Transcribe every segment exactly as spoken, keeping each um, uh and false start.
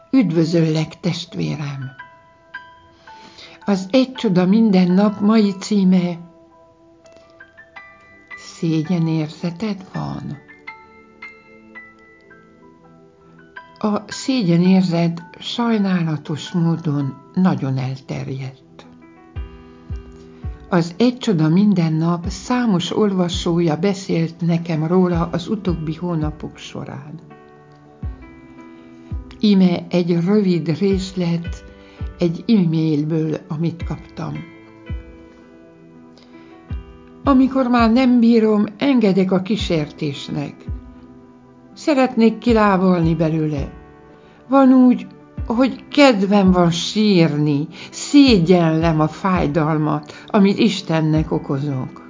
Üdvözöllek, testvérem! Az Egy csoda minden nap mai címe: szégyenérzeted van? A szégyenérzet sajnálatos módon nagyon elterjedt. Az Egy csoda minden nap számos olvasója beszélt nekem róla az utóbbi hónapok során. Íme egy rövid részlet egy e-mailből, amit kaptam. Amikor már nem bírom, engedek a kísértésnek. Szeretnék kilábalni belőle. Van úgy, hogy kedvem van sírni, szégyellem a fájdalmat, amit Istennek okozok.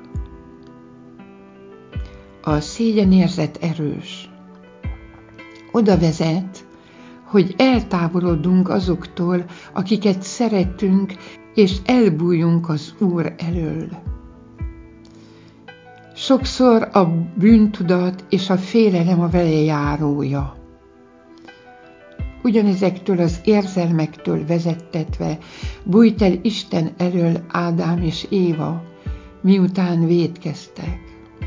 A szégyenérzet erős. Oda vezet, hogy eltávolodunk azoktól, akiket szeretünk, és elbújjunk az Úr elől. Sokszor a bűntudat és a félelem a vele járója. Ugyanezektől az érzelmektől vezettetve bújt el Isten elől Ádám és Éva, miután vétkeztek.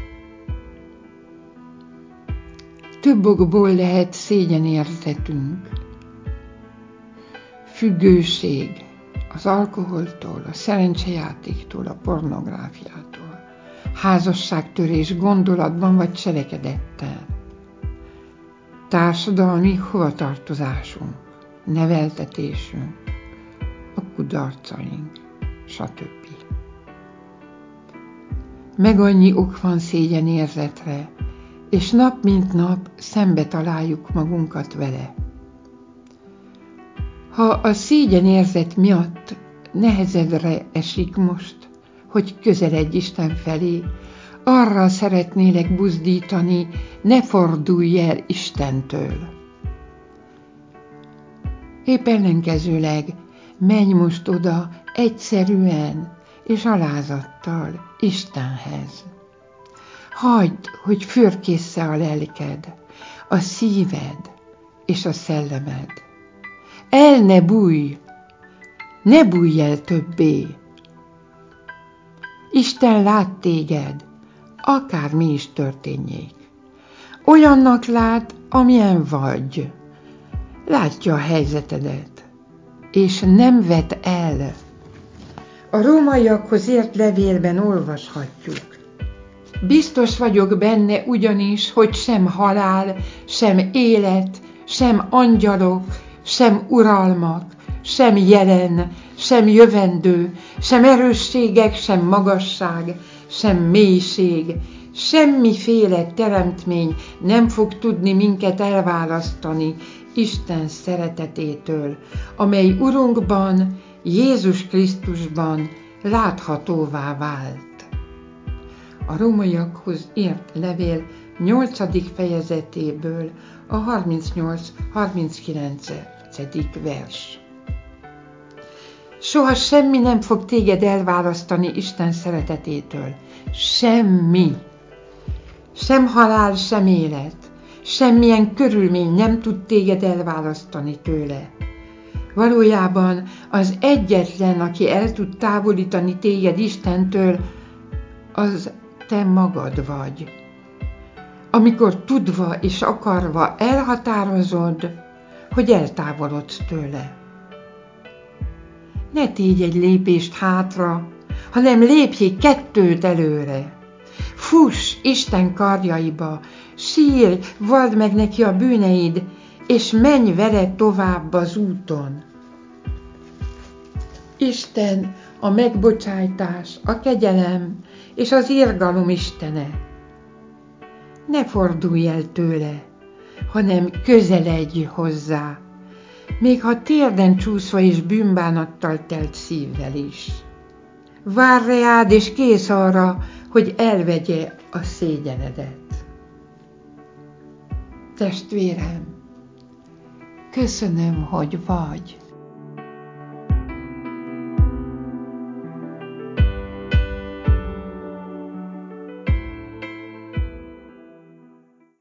Több okból lehet szégyenérzetünk. Függőség az alkoholtól, a szerencsejátéktól, a pornográfiától, házasságtörés gondolatban vagy cselekedettel, társadalmi hovatartozásunk, neveltetésünk, a kudarcaink, stb. Meg annyi ok van szégyenérzetre, és nap mint nap szembe találjuk magunkat vele. Ha a szégyenérzet miatt nehezedre esik most, hogy közeledj Isten felé, arra szeretnélek buzdítani, ne fordulj el Istentől. Épp ellenkezőleg menj most oda egyszerűen és alázattal Istenhez. Hagyd, hogy fürkéssze a lelked, a szíved és a szellemed. El ne bújj, ne bújj el többé. Isten lát téged, akármi is történjék. Olyannak lát, amilyen vagy. Látja a helyzetedet, és nem vet el. A rómaiakhoz írt levélben olvashatjuk. Biztos vagyok benne ugyanis, hogy sem halál, sem élet, sem angyalok, sem uralmak, sem jelen, sem jövendő, sem erősségek, sem magasság, sem mélység, semmiféle teremtmény nem fog tudni minket elválasztani Isten szeretetétől, amely Urunkban, Jézus Krisztusban láthatóvá vált. A rómaiakhoz írt levél nyolcadik fejezetéből a harmincnyolc-harminckilencedik vers. Soha semmi nem fog téged elválasztani Isten szeretetétől. Semmi. Sem halál, sem élet. Semmilyen körülmény nem tud téged elválasztani tőle. Valójában az egyetlen, aki el tud távolítani téged Istentől, az te magad vagy. Amikor tudva és akarva elhatározod, hogy eltávolodsz tőle. Ne tégy egy lépést hátra, hanem lépjél kettőt előre. Fuss Isten karjaiba, sírj, vald meg neki a bűneid, és menj vele tovább az úton. Isten a megbocsájtás, a kegyelem és az irgalom Istene. Ne fordulj el tőle, hanem közeledj hozzá, még ha térden csúszva és bűnbánattal telt szívvel is. Vár rád és kész arra, hogy elvegye a szégyenedet. Testvérem, köszönöm, hogy vagy.